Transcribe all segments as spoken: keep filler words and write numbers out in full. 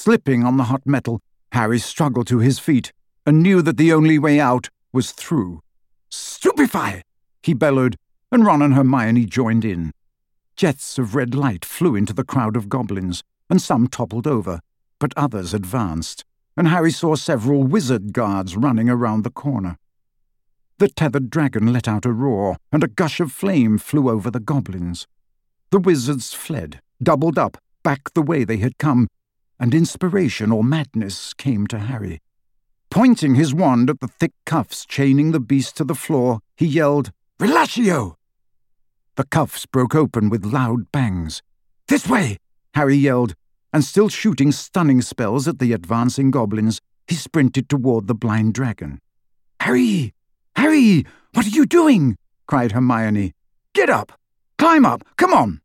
Slipping on the hot metal, Harry struggled to his feet and knew that the only way out was through. "Stupefy!" he bellowed, and Ron and Hermione joined in. Jets of red light flew into the crowd of goblins, and some toppled over, but others advanced, and Harry saw several wizard guards running around the corner. The tethered dragon let out a roar, and a gush of flame flew over the goblins. The wizards fled, doubled up, back the way they had come, and inspiration or madness came to Harry. Pointing his wand at the thick cuffs chaining the beast to the floor, he yelled, "Relatio!" The cuffs broke open with loud bangs. "This way!" Harry yelled, and still shooting stunning spells at the advancing goblins, he sprinted toward the blind dragon. "Harry! Harry! What are you doing?" cried Hermione. "Get up! Climb up! Come on!"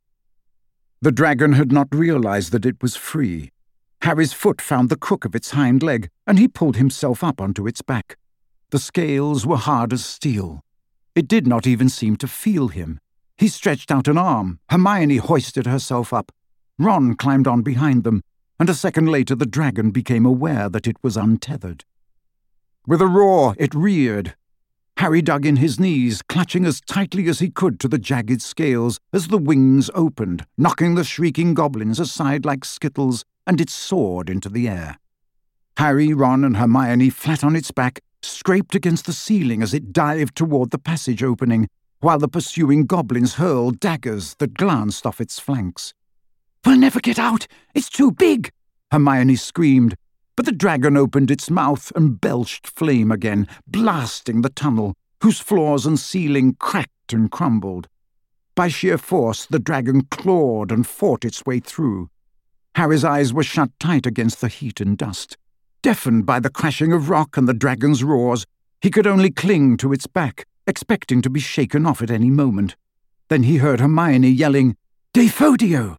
The dragon had not realized that it was free. Harry's foot found the crook of its hind leg, and he pulled himself up onto its back. The scales were hard as steel. It did not even seem to feel him. He stretched out an arm. Hermione hoisted herself up. Ron climbed on behind them, and a second later the dragon became aware that it was untethered. With a roar, it reared. Harry dug in his knees, clutching as tightly as he could to the jagged scales as the wings opened, knocking the shrieking goblins aside like skittles, and it soared into the air. Harry, Ron, and Hermione, flat on its back, scraped against the ceiling as it dived toward the passage opening, while the pursuing goblins hurled daggers that glanced off its flanks. "We'll never get out! It's too big!" Hermione screamed, but the dragon opened its mouth and belched flame again, blasting the tunnel, whose floors and ceiling cracked and crumbled. By sheer force, the dragon clawed and fought its way through. Harry's eyes were shut tight against the heat and dust. Deafened by the crashing of rock and the dragon's roars, he could only cling to its back, expecting to be shaken off at any moment. Then he heard Hermione yelling, "Defodio!"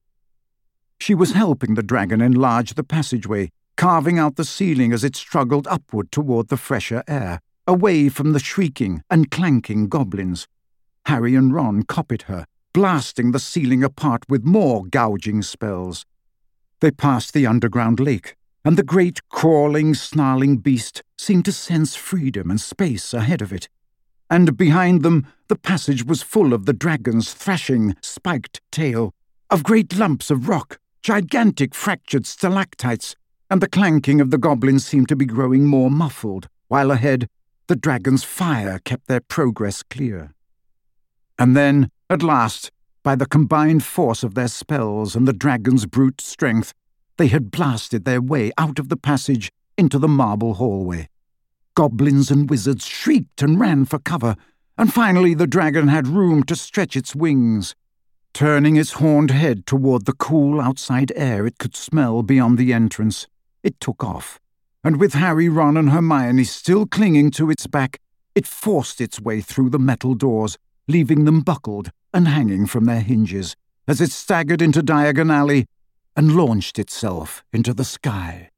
She was helping the dragon enlarge the passageway, carving out the ceiling as it struggled upward toward the fresher air, away from the shrieking and clanking goblins. Harry and Ron copied her, blasting the ceiling apart with more gouging spells. They passed the underground lake, and the great, crawling, snarling beast seemed to sense freedom and space ahead of it. And behind them, the passage was full of the dragon's thrashing, spiked tail, of great lumps of rock, gigantic fractured stalactites, and the clanking of the goblins seemed to be growing more muffled, while ahead, the dragon's fire kept their progress clear. And then, at last, by the combined force of their spells and the dragon's brute strength, they had blasted their way out of the passage into the marble hallway. Goblins and wizards shrieked and ran for cover, and finally the dragon had room to stretch its wings. Turning its horned head toward the cool outside air it could smell beyond the entrance, it took off, and with Harry, Ron, and Hermione still clinging to its back, it forced its way through the metal doors, leaving them buckled and hanging from their hinges, as it staggered into Diagon Alley and launched itself into the sky.